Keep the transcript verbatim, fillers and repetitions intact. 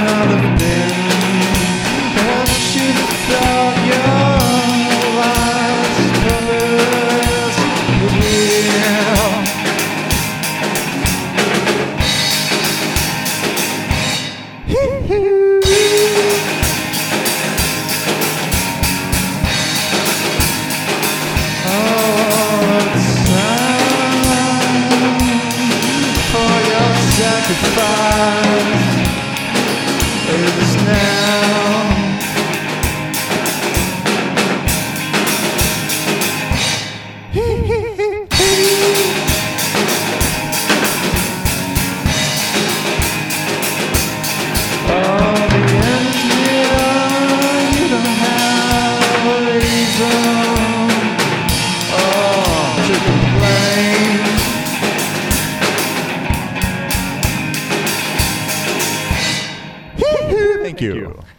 another day. And she thought your life's purpose would heal. Sacrifice is now. Oh, the end's near. You don't have a reason, oh, to complain. Thank you.